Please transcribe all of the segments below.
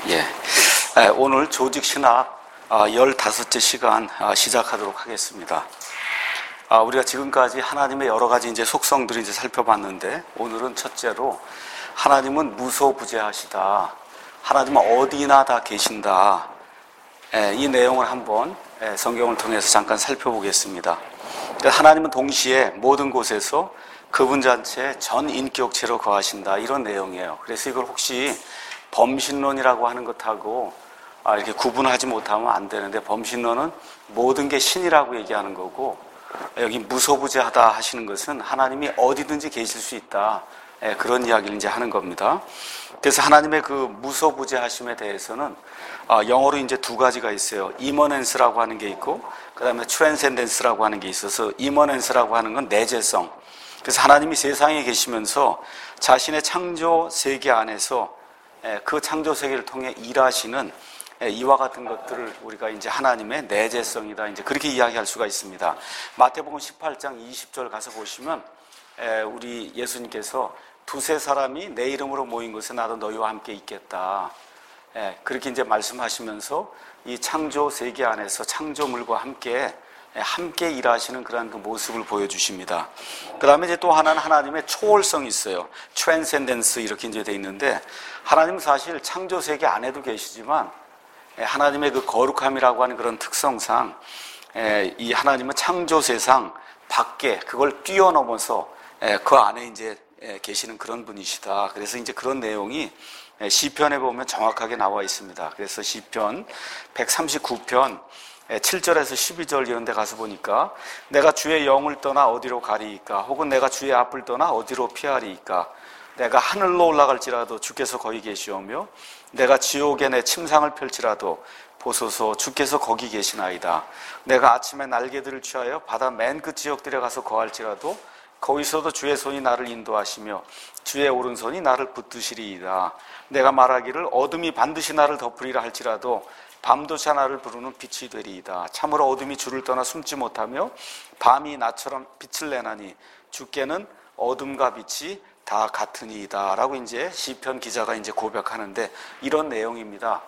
오늘 조직신학 15째 시간 시작하도록 하겠습니다. 우리가 지금까지 하나님의 여러 가지 이제 속성들을 이제 살펴봤는데, 오늘은 첫째로 하나님은 무소부재하시다. 하나님은 어디나 다 계신다. 이 내용을 한번 성경을 통해서 잠깐 살펴보겠습니다. 하나님은 동시에 모든 곳에서 그분 자체 전 인격체로 거하신다. 이런 내용이에요. 그래서 이걸 혹시 범신론이라고 하는 것하고 이렇게 구분하지 못하면 안 되는데, 범신론은 모든 게 신이라고 얘기하는 거고, 여기 무소부재하다 하시는 것은 하나님이 어디든지 계실 수 있다. 그런 이야기를 이제 하는 겁니다. 그래서 하나님의 그 무소부재하심에 대해서는 영어로 이제 두 가지가 있어요. 이머넨스라고 하는 게 있고, 그 다음에 트랜센덴스라고 하는 게 있어서, 이머넨스라고 하는 건 내재성. 그래서 하나님이 세상에 계시면서 자신의 창조 세계 안에서 그 창조 세계를 통해 일하시는 이와 같은 것들을 우리가 이제 하나님의 내재성이다, 이제 그렇게 이야기할 수가 있습니다. 마태복음 18장 20절 가서 보시면 우리 예수님께서 두세 사람이 내 이름으로 모인 곳에 나도 너희와 함께 있겠다. 그렇게 이제 말씀하시면서 이 창조 세계 안에서 창조물과 함께 일하시는 그러한 그 모습을 보여주십니다. 그 다음에 이제 또 하나는 하나님의 초월성이 있어요. 트랜센덴스 이렇게 이제 돼 있는데, 하나님은 사실 창조 세계 안에도 계시지만 하나님의 그 거룩함이라고 하는 그런 특성상 이 하나님은 창조 세상 밖에 그걸 뛰어넘어서 그 안에 이제 계시는 그런 분이시다. 그래서 이제 그런 내용이 시편에 보면 정확하게 나와 있습니다. 그래서 시편 139편 7절에서 12절 이런 데 가서 보니까, 내가 주의 영을 떠나 어디로 가리이까? 혹은 내가 주의 앞을 떠나 어디로 피하리이까? 내가 하늘로 올라갈지라도 주께서 거기 계시오며, 내가 지옥에 내 침상을 펼치라도 보소서 주께서 거기 계시나이다. 내가 아침에 날개들을 취하여 바다 맨 그 지역들에 가서 거할지라도 거기서도 주의 손이 나를 인도하시며 주의 오른손이 나를 붙드시리이다. 내가 말하기를 어둠이 반드시 나를 덮으리라 할지라도 밤도차 나를 부르는 빛이 되리이다. 참으로 어둠이 주를 떠나 숨지 못하며 밤이 나처럼 빛을 내나니 주께는 어둠과 빛이 다 같으니이다. 라고 이제 시편 기자가 이제 고백하는데, 이런 내용입니다.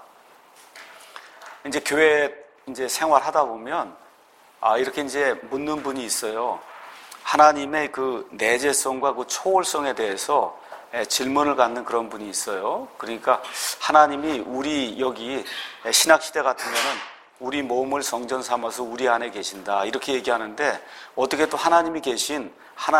이제 교회 이제 생활하다 보면 이렇게 이제 묻는 분이 있어요. 하나님의 그 내재성과 그 초월성에 대해서 질문을 갖는 그런 분이 있어요. 그러니까 하나님이 우리 여기 신학시대 같으면은 우리 몸을 성전 삼아서 우리 안에 계신다, 이렇게 얘기하는데, 어떻게 또 하나님이 계신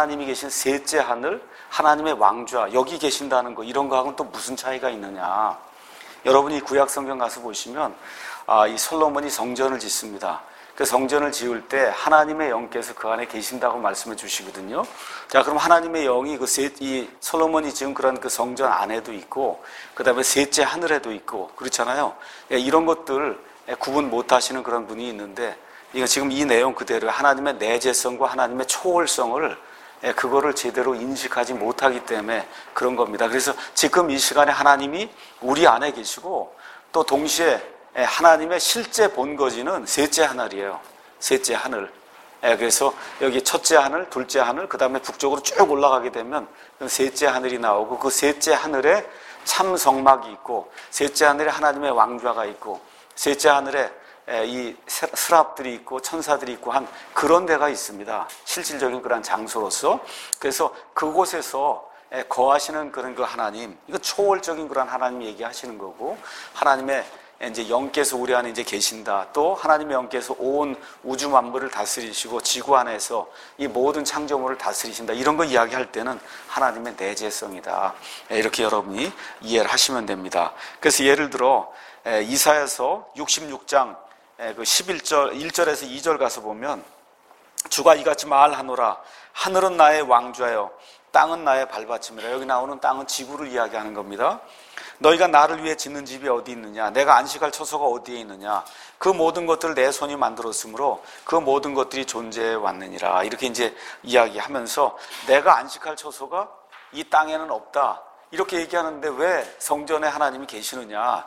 셋째 하늘, 하나님의 왕좌, 여기 계신다는 거, 이런 거하고는 또 무슨 차이가 있느냐. 여러분이 구약 성경 가서 보시면 이 솔로몬이 성전을 짓습니다. 그 성전을 지을 때 하나님의 영께서 그 안에 계신다고 말씀해 주시거든요. 자, 그럼 하나님의 영이 이 솔로몬이 지은 그런 그 성전 안에도 있고, 그 다음에 셋째 하늘에도 있고, 그렇잖아요. 이런 것들 구분 못 하시는 그런 분이 있는데, 이거 지금 이 내용 그대로 하나님의 내재성과 하나님의 초월성을 그거를 제대로 인식하지 못하기 때문에 그런 겁니다. 그래서 지금 이 시간에 하나님이 우리 안에 계시고, 또 동시에 하나님의 실제 본거지는 셋째 하늘이에요. 셋째 하늘. 그래서 여기 첫째 하늘, 둘째 하늘, 그 다음에 북쪽으로 쭉 올라가게 되면 셋째 하늘이 나오고, 그 셋째 하늘에 참 성막이 있고, 셋째 하늘에 하나님의 왕좌가 있고, 셋째 하늘에 이 스랍들이 있고 천사들이 있고 한 그런 데가 있습니다. 실질적인 그런 장소로서. 그래서 그곳에서 거하시는 그런 그 하나님, 이거 초월적인 그런 하나님 얘기하시는 거고, 하나님의 이제 영께서 우리 안에 이제 계신다. 또 하나님의 영께서 온 우주 만물을 다스리시고 지구 안에서 이 모든 창조물을 다스리신다. 이런 거 이야기할 때는 하나님의 내재성이다. 이렇게 여러분이 이해를 하시면 됩니다. 그래서 예를 들어 이사야서 66장 그 1절에서 2절 가서 보면, 주가 이같이 말하노라. 하늘은 나의 왕좌요 땅은 나의 발받침이라. 여기 나오는 땅은 지구를 이야기하는 겁니다. 너희가 나를 위해 짓는 집이 어디 있느냐? 내가 안식할 처소가 어디에 있느냐? 그 모든 것들을 내 손이 만들었으므로 그 모든 것들이 존재해 왔느니라. 이렇게 이제 이야기하면서 내가 안식할 처소가 이 땅에는 없다, 이렇게 얘기하는데 왜 성전에 하나님이 계시느냐?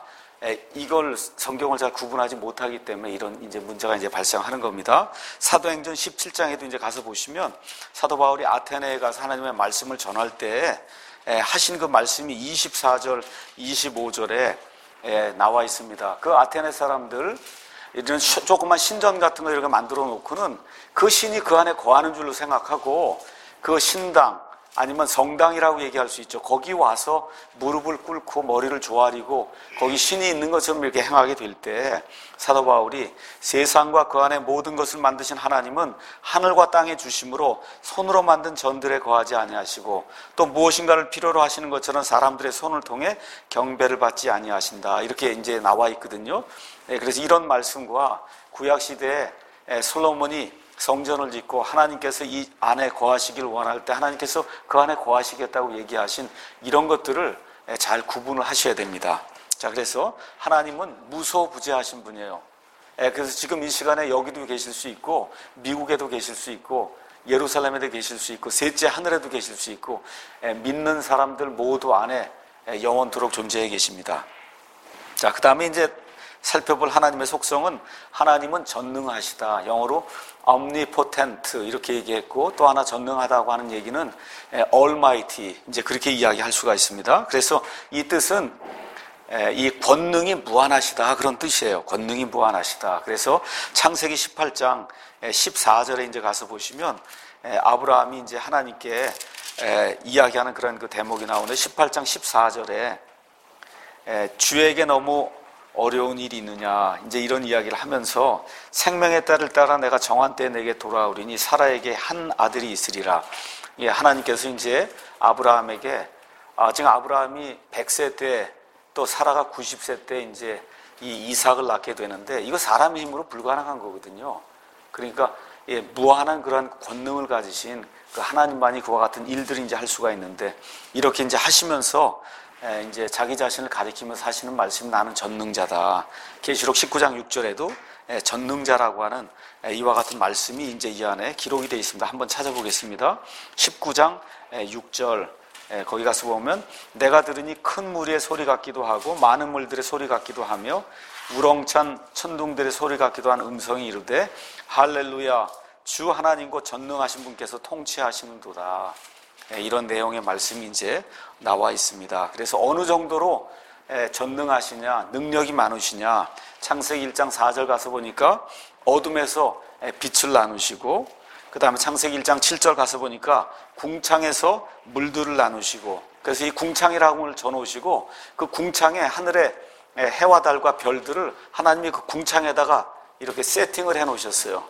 이걸 성경을 잘 구분하지 못하기 때문에 이런 이제 문제가 이제 발생하는 겁니다. 사도행전 17장에도 이제 가서 보시면 사도 바울이 아테네에 가서 하나님의 말씀을 전할 때 하신 그 말씀이 24절, 25절에 나와 있습니다. 그 아테네 사람들 이런 조그만 신전 같은 거 이렇게 만들어 놓고는 그 신이 그 안에 거하는 줄로 생각하고 그 신당 아니면 성당이라고 얘기할 수 있죠. 거기 와서 무릎을 꿇고 머리를 조아리고 거기 신이 있는 것처럼 이렇게 행하게 될 때 사도 바울이 세상과 그 안에 모든 것을 만드신 하나님은 하늘과 땅의 주심으로 손으로 만든 전들에 거하지 아니하시고 또 무엇인가를 필요로 하시는 것처럼 사람들의 손을 통해 경배를 받지 아니하신다. 이렇게 이제 나와 있거든요. 그래서 이런 말씀과 구약 시대에 솔로몬이 성전을 짓고 하나님께서 이 안에 거하시길 원할 때 하나님께서 그 안에 거하시겠다고 얘기하신 이런 것들을 잘 구분을 하셔야 됩니다. 자, 그래서 하나님은 무소부재하신 분이에요. 그래서 지금 이 시간에 여기도 계실 수 있고 미국에도 계실 수 있고 예루살렘에도 계실 수 있고 셋째 하늘에도 계실 수 있고 믿는 사람들 모두 안에 영원토록 존재해 계십니다. 자, 그 다음에 이제 살펴볼 하나님의 속성은 하나님은 전능하시다. 영어로 omnipotent 이렇게 얘기했고 또 하나 전능하다고 하는 얘기는 almighty 이제 그렇게 이야기할 수가 있습니다. 그래서 이 뜻은 이 권능이 무한하시다 그런 뜻이에요. 권능이 무한하시다. 그래서 창세기 18장 14절에 이제 가서 보시면 아브라함이 이제 하나님께 이야기하는 그런 그 대목이 나오는데 18장 14절에 주에게 너무 어려운 일이 있느냐 이제 이런 이야기를 하면서 생명의 딸을 따라 내가 정한 때에 내게 돌아오리니 사라에게 한 아들이 있으리라. 하나님께서 이제 아브라함에게 지금 아브라함이 100세 때 또 사라가 90세 때 이제 이 이삭을 낳게 되는데 이거 사람의 힘으로 불가능한 거거든요. 그러니까 무한한 그러한 권능을 가지신 그 하나님만이 그와 같은 일들을 이제 할 수가 있는데 이렇게 이제 하시면서 이제 자기 자신을 가리키면서 하시는 말씀이 나는 전능자다. 계시록 19장 6절에도 전능자라고 하는 이와 같은 말씀이 이제 이 안에 기록이 되어 있습니다. 한번 찾아보겠습니다. 19장 6절 거기 가서 보면 내가 들으니 큰 무리의 소리 같기도 하고 많은 물들의 소리 같기도 하며 우렁찬 천둥들의 소리 같기도 한 음성이 이르되 할렐루야 주 하나님 곧 전능하신 분께서 통치하시는도다. 이런 내용의 말씀이 이제 나와 있습니다. 그래서 어느 정도로 전능하시냐, 능력이 많으시냐, 창세기 1장 4절 가서 보니까 어둠에서 빛을 나누시고, 그 다음에 창세기 1장 7절 가서 보니까 궁창에서 물들을 나누시고, 그래서 이 궁창이라고 전놓으시고, 그 궁창에 하늘에 해와 달과 별들을 하나님이 그 궁창에다가 이렇게 세팅을 해 놓으셨어요.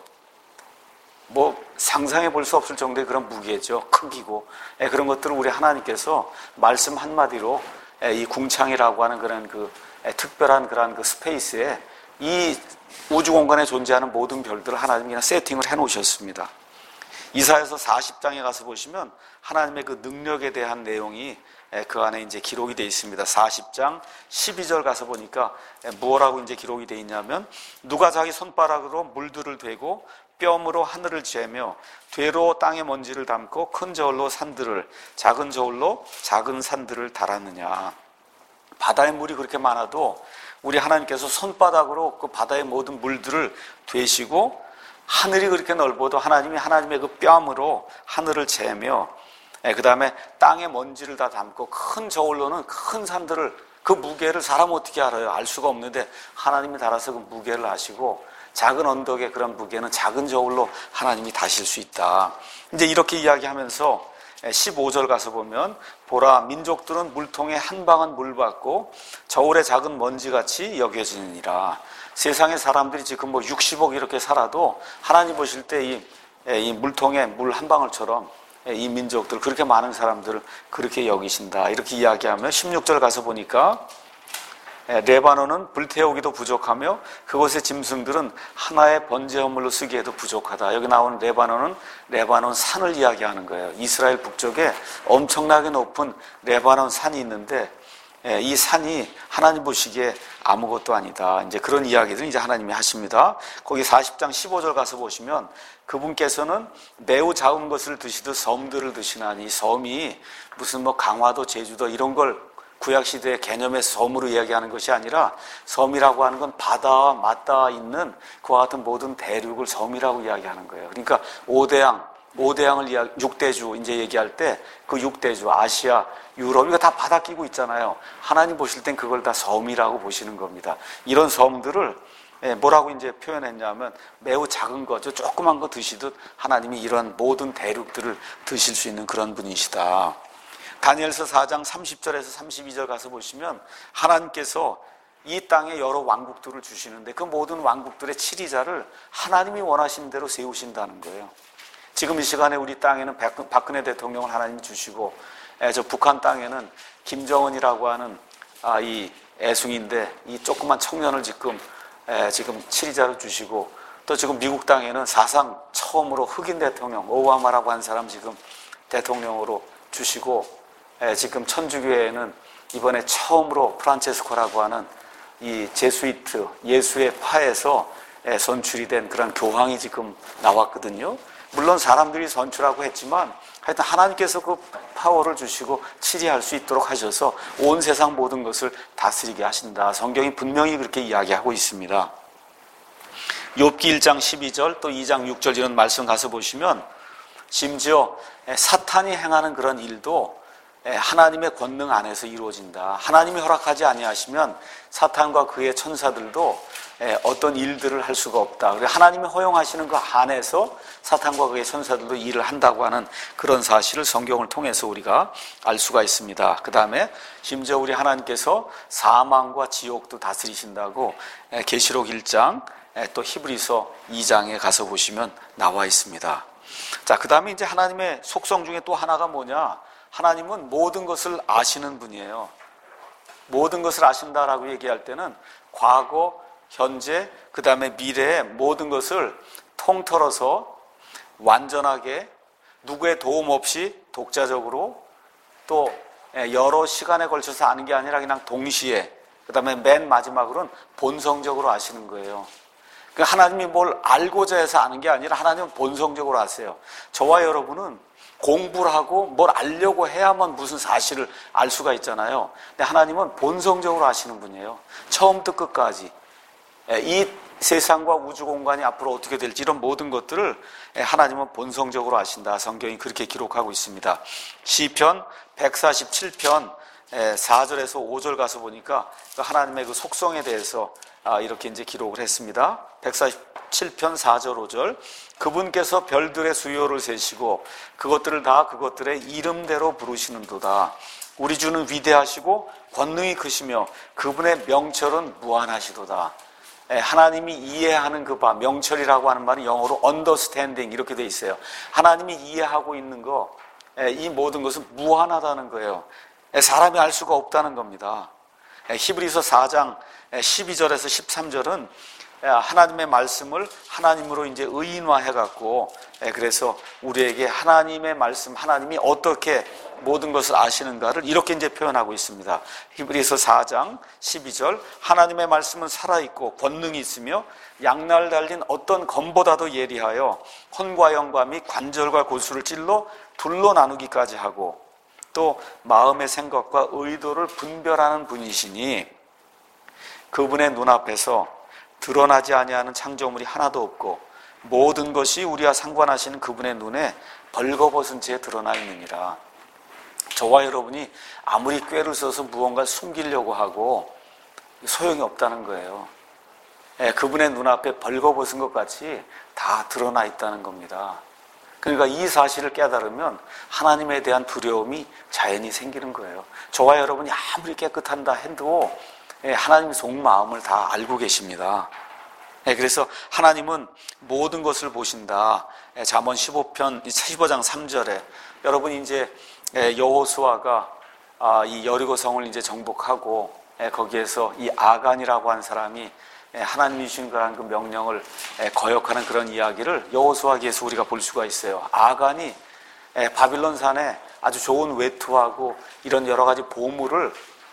뭐 상상해 볼 수 없을 정도의 그런 무게죠. 크기고 그런 것들을 우리 하나님께서 말씀 한마디로 이 궁창이라고 하는 그런 그 특별한 그런 그 스페이스에 이 우주 공간에 존재하는 모든 별들을 하나님이 그냥 세팅을 해 놓으셨습니다. 이사야서 40장에 가서 보시면 하나님의 그 능력에 대한 내용이 그 안에 이제 기록이 되어 있습니다. 40장 12절 가서 보니까 뭐라고 이제 기록이 되어 있냐면 누가 자기 손바닥으로 물들을 대고 뼘으로 하늘을 재며 되로 땅의 먼지를 담고 큰 저울로 산들을 작은 저울로 작은 산들을 달았느냐. 바다의 물이 그렇게 많아도 우리 하나님께서 손바닥으로 그 바다의 모든 물들을 되시고 하늘이 그렇게 넓어도 하나님이 하나님의 그 뼘으로 하늘을 재며 그 다음에 땅의 먼지를 다 담고 큰 저울로는 큰 산들을 그 무게를 사람 어떻게 알아요? 알 수가 없는데 하나님이 달아서 그 무게를 아시고 작은 언덕의 그런 무게는 작은 저울로 하나님이 다실 수 있다. 이제 이렇게 이야기하면서 15절 가서 보면 보라 민족들은 물통에 한 방울 물 받고 저울의 작은 먼지같이 여겨지느니라. 세상의 사람들이 지금 뭐 60억 이렇게 살아도 하나님 보실 때 이 물통에 물 한 방울처럼 이 민족들 그렇게 많은 사람들을 그렇게 여기신다. 이렇게 이야기하면 16절 가서 보니까 레바논은 불태우기도 부족하며 그곳의 짐승들은 하나의 번제 허물로 쓰기에도 부족하다. 여기 나오는 레바논은 레바논 산을 이야기하는 거예요. 이스라엘 북쪽에 엄청나게 높은 레바논 산이 있는데 이 산이 하나님 보시기에 아무것도 아니다. 이제 그런 이야기들 이제 하나님이 하십니다. 거기 40장 15절 가서 보시면 그분께서는 매우 작은 것을 드시듯 섬들을 드시나니 섬이 무슨 뭐 강화도 제주도 이런 걸 구약시대의 개념의 섬으로 이야기하는 것이 아니라 섬이라고 하는 건 바다와 맞닿아 있는 그와 같은 모든 대륙을 섬이라고 이야기하는 거예요. 그러니까 오대양, 5대양을 6대주 이제 얘기할 때 그 6대주 아시아, 유럽 이거 다 바다 끼고 있잖아요. 하나님 보실 땐 그걸 다 섬이라고 보시는 겁니다. 이런 섬들을 뭐라고 이제 표현했냐면 매우 작은 거, 조그만 거 드시듯 하나님이 이런 모든 대륙들을 드실 수 있는 그런 분이시다. 다니엘서 4장 30절에서 32절 가서 보시면 하나님께서 이 땅에 여러 왕국들을 주시는데 그 모든 왕국들의 치리자를 하나님이 원하신 대로 세우신다는 거예요. 지금 이 시간에 우리 땅에는 박근혜 대통령을 하나님이 주시고 저 북한 땅에는 김정은이라고 하는 이 애숭인데 이 조그만 청년을 지금 치리자를 주시고 또 지금 미국 땅에는 사상 처음으로 흑인 대통령 오바마라고 하는 사람 지금 대통령으로 주시고 지금 천주교회에는 이번에 처음으로 프란체스코라고 하는 이 제수이트 예수의 파에서 선출이 된 그런 교황이 지금 나왔거든요. 물론 사람들이 선출하고 했지만 하여튼 하나님께서 그 파워를 주시고 치리할 수 있도록 하셔서 온 세상 모든 것을 다스리게 하신다. 성경이 분명히 그렇게 이야기하고 있습니다. 욥기 1장 12절 또 2장 6절 이런 말씀 가서 보시면 심지어 사탄이 행하는 그런 일도 하나님의 권능 안에서 이루어진다. 하나님이 허락하지 아니하시면 사탄과 그의 천사들도 어떤 일들을 할 수가 없다. 하나님이 허용하시는 그 안에서 사탄과 그의 천사들도 일을 한다고 하는 그런 사실을 성경을 통해서 우리가 알 수가 있습니다. 그 다음에 심지어 우리 하나님께서 사망과 지옥도 다스리신다고 계시록 1장 또 히브리서 2장에 가서 보시면 나와 있습니다. 자, 그 다음에 이제 하나님의 속성 중에 또 하나가 뭐냐? 하나님은 모든 것을 아시는 분이에요. 모든 것을 아신다라고 얘기할 때는 과거, 현재, 그 다음에 미래의 모든 것을 통틀어서 완전하게 누구의 도움 없이 독자적으로 또 여러 시간에 걸쳐서 아는 게 아니라 그냥 동시에 그 다음에 맨 마지막으로는 본성적으로 아시는 거예요. 하나님이 뭘 알고자 해서 아는 게 아니라 하나님은 본성적으로 아세요. 저와 여러분은 공부를 하고 뭘 알려고 해야만 무슨 사실을 알 수가 있잖아요. 근데 하나님은 본성적으로 아시는 분이에요. 처음부터 끝까지. 이 세상과 우주 공간이 앞으로 어떻게 될지 이런 모든 것들을 하나님은 본성적으로 아신다. 성경이 그렇게 기록하고 있습니다. 시편 147편 4절에서 5절 가서 보니까 하나님의 그 속성에 대해서 이렇게 이제 기록을 했습니다. 147편 4절 5절 그분께서 별들의 수요를 세시고 그것들을 다 그것들의 이름대로 부르시는도다. 우리 주는 위대하시고 권능이 크시며 그분의 명철은 무한하시도다. 하나님이 이해하는 그 바, 명철이라고 하는 말은 영어로 understanding 이렇게 돼 있어요. 하나님이 이해하고 있는 거, 이 모든 것은 무한하다는 거예요. 사람이 알 수가 없다는 겁니다. 히브리서 4장 12절에서 13절은 하나님의 말씀을 하나님으로 이제 의인화해갖고 그래서 우리에게 하나님의 말씀, 하나님이 어떻게 모든 것을 아시는가를 이렇게 이제 표현하고 있습니다. 히브리서 4장 12절 하나님의 말씀은 살아있고 권능이 있으며 양날 달린 어떤 검보다도 예리하여 혼과 영과 및 관절과 골수를 찔러 둘로 나누기까지 하고 또 마음의 생각과 의도를 분별하는 분이시니 그분의 눈앞에서 드러나지 아니하는 창조물이 하나도 없고 모든 것이 우리와 상관하시는 그분의 눈에 벌거벗은 채 드러나 있느니라. 저와 여러분이 아무리 꾀를 써서 무언가를 숨기려고 하고 소용이 없다는 거예요. 그분의 눈앞에 벌거벗은 것 같이 다 드러나 있다는 겁니다. 그러니까 이 사실을 깨달으면 하나님에 대한 두려움이 자연히 생기는 거예요. 저와 여러분이 아무리 깨끗한다 해도 하나님의 속마음을 다 알고 계십니다. 그래서 하나님은 모든 것을 보신다. 잠언 15장 3절에 여러분이 이제 여호수아가 이 여리고 성을 이제 정복하고 거기에서 이 아간이라고 하는 사람이 하나님이 주신 그 명령을 거역하는 그런 이야기를 여호수아기에서 우리가 볼 수가 있어요. 아간이 바빌론 산에 아주 좋은 외투하고 이런 여러 가지 보물을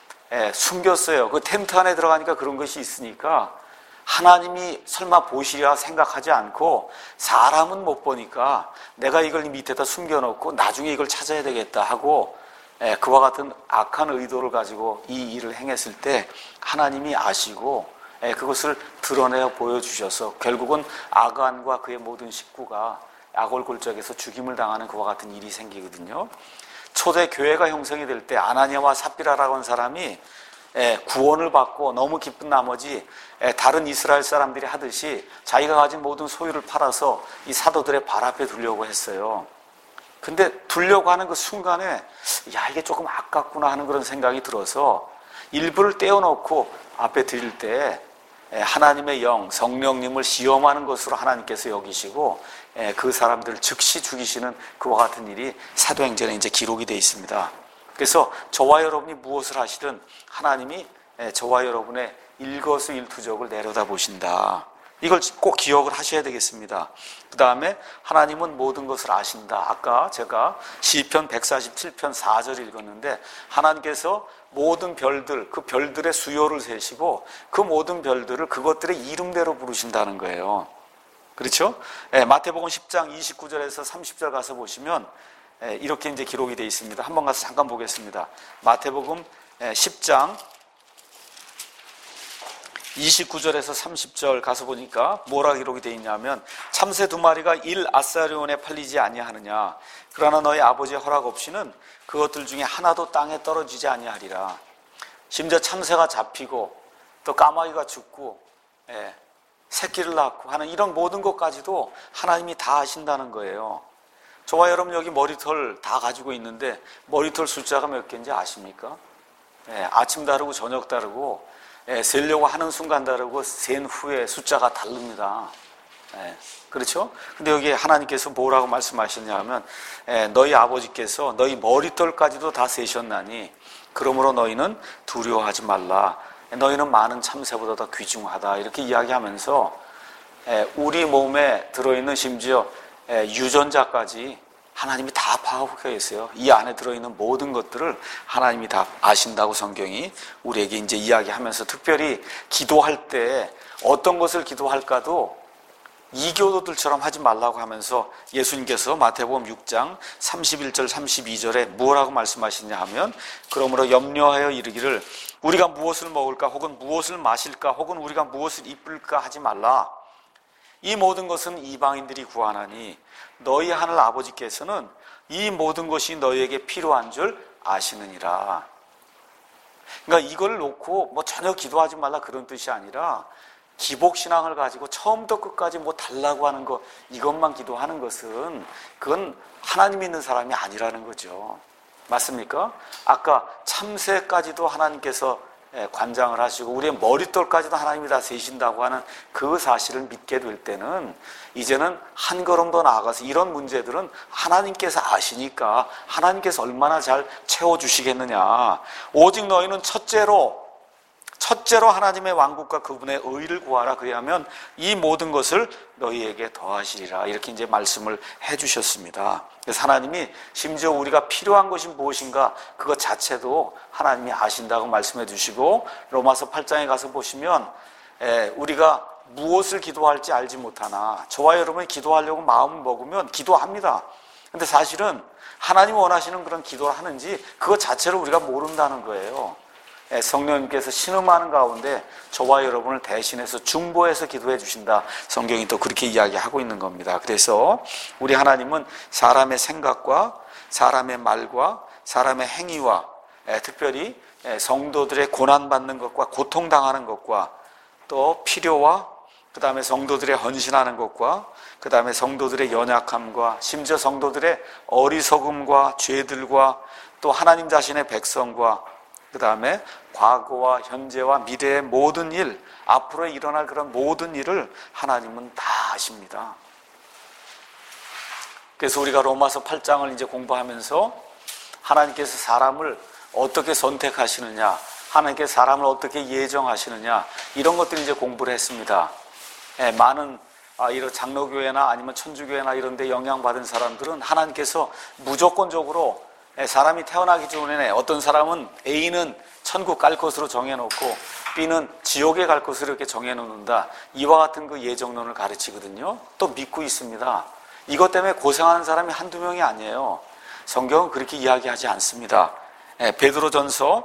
숨겼어요. 그 텐트 안에 들어가니까 그런 것이 있으니까 하나님이 설마 보시리라 생각하지 않고 사람은 못 보니까 내가 이걸 밑에다 숨겨놓고 나중에 이걸 찾아야 되겠다 하고 그와 같은 악한 의도를 가지고 이 일을 행했을 때 하나님이 아시고 그것을 드러내어 보여주셔서 결국은 아간과 그의 모든 식구가 야골골적에서 죽임을 당하는 그와 같은 일이 생기거든요. 초대 교회가 형성이 될 때 아나니아와 삽비라라고 하는 사람이 구원을 받고 너무 기쁜 나머지 다른 이스라엘 사람들이 하듯이 자기가 가진 모든 소유를 팔아서 이 사도들의 발 앞에 두려고 했어요. 근데 두려고 하는 그 순간에 야, 이게 조금 아깝구나 하는 그런 생각이 들어서 일부를 떼어놓고 앞에 드릴 때 하나님의 영, 성령님을 시험하는 것으로 하나님께서 여기시고 그 사람들을 즉시 죽이시는 그와 같은 일이 사도행전에 이제 기록이 되어 있습니다. 그래서 저와 여러분이 무엇을 하시든 하나님이 저와 여러분의 일거수일투족을 내려다 보신다. 이걸 꼭 기억을 하셔야 되겠습니다. 그 다음에 하나님은 모든 것을 아신다. 아까 제가 시편 147편 4절 읽었는데 하나님께서 모든 별들, 그 별들의 수요를 세시고 그 모든 별들을 그것들의 이름대로 부르신다는 거예요. 그렇죠? 마태복음 10장 29절에서 30절 가서 보시면 이렇게 이제 기록이 되어 있습니다. 한번 가서 잠깐 보겠습니다. 마태복음 10장 29절에서 30절 가서 보니까 뭐라 기록이 되어 있냐면 참새 2마리가 1아사리온에 팔리지 아니하느냐 그러나 너희 아버지의 허락 없이는 그것들 중에 하나도 땅에 떨어지지 아니하리라. 심지어 참새가 잡히고 또 까마귀가 죽고 새끼를 낳고 하는 이런 모든 것까지도 하나님이 다 아신다는 거예요. 저와 여러분 여기 머리털 다 가지고 있는데 머리털 숫자가 몇 개인지 아십니까? 아침 다르고 저녁 다르고 세려고 하는 순간 다르고 센 후에 숫자가 다릅니다. 그렇죠? 근데 여기 하나님께서 뭐라고 말씀하셨냐면 너희 아버지께서 너희 머리털까지도 다 세셨나니 그러므로 너희는 두려워하지 말라. 너희는 많은 참새보다 더 귀중하다. 이렇게 이야기하면서 우리 몸에 들어있는 심지어 유전자까지 하나님이 다 파악하고 있어요. 이 안에 들어있는 모든 것들을 하나님이 다 아신다고 성경이 우리에게 이제 이야기하면서 특별히 기도할 때 어떤 것을 기도할까도 이교도들처럼 하지 말라고 하면서 예수님께서 마태복음 6장 31절 32절에 무엇라고 말씀하시냐 하면 그러므로 염려하여 이르기를 우리가 무엇을 먹을까 혹은 무엇을 마실까 혹은 우리가 무엇을 입을까 하지 말라. 이 모든 것은 이방인들이 구하나니 너희 하늘 아버지께서는 이 모든 것이 너희에게 필요한 줄 아시느니라. 그러니까 이걸 놓고 뭐 전혀 기도하지 말라 그런 뜻이 아니라 기복신앙을 가지고 처음부터 끝까지 뭐 달라고 하는 거 이것만 기도하는 것은 그건 하나님 믿는 사람이 아니라는 거죠. 맞습니까? 아까 참새까지도 하나님께서 관장을 하시고 우리의 머릿돌까지도 하나님이 다 세신다고 하는 그 사실을 믿게 될 때는 이제는 한 걸음 더 나아가서 이런 문제들은 하나님께서 아시니까 하나님께서 얼마나 잘 채워주시겠느냐. 오직 너희는 첫째로 하나님의 왕국과 그분의 의를 구하라. 그리하면 이 모든 것을 너희에게 더하시리라. 이렇게 이제 말씀을 해주셨습니다. 그래서 하나님이 심지어 우리가 필요한 것이 무엇인가 그것 자체도 하나님이 아신다고 말씀해 주시고 로마서 8장에 가서 보시면 우리가 무엇을 기도할지 알지 못하나 저와 여러분이 기도하려고 마음을 먹으면 기도합니다. 근데 사실은 하나님이 원하시는 그런 기도를 하는지 그것 자체를 우리가 모른다는 거예요. 성령님께서 신음하는 가운데 저와 여러분을 대신해서 중보해서 기도해 주신다. 성경이 또 그렇게 이야기하고 있는 겁니다. 그래서 우리 하나님은 사람의 생각과 사람의 말과 사람의 행위와 특별히 성도들의 고난받는 것과 고통당하는 것과 또 필요와 그 다음에 성도들의 헌신하는 것과 그 다음에 성도들의 연약함과 심지어 성도들의 어리석음과 죄들과 또 하나님 자신의 백성과 그 다음에 과거와 현재와 미래의 모든 일, 앞으로 일어날 그런 모든 일을 하나님은 다 아십니다. 그래서 우리가 로마서 8장을 이제 공부하면서 하나님께서 사람을 어떻게 선택하시느냐, 하나님께서 사람을 어떻게 예정하시느냐, 이런 것들을 이제 공부를 했습니다. 많은 이런 장로교회나 아니면 천주교회나 이런 데 영향받은 사람들은 하나님께서 무조건적으로 사람이 태어나기 전에 어떤 사람은 A는 천국 갈 것으로 정해놓고 B는 지옥에 갈 것으로 이렇게 정해놓는다. 이와 같은 그 예정론을 가르치거든요. 또 믿고 있습니다. 이것 때문에 고생하는 사람이 한두 명이 아니에요. 성경은 그렇게 이야기하지 않습니다. 베드로전서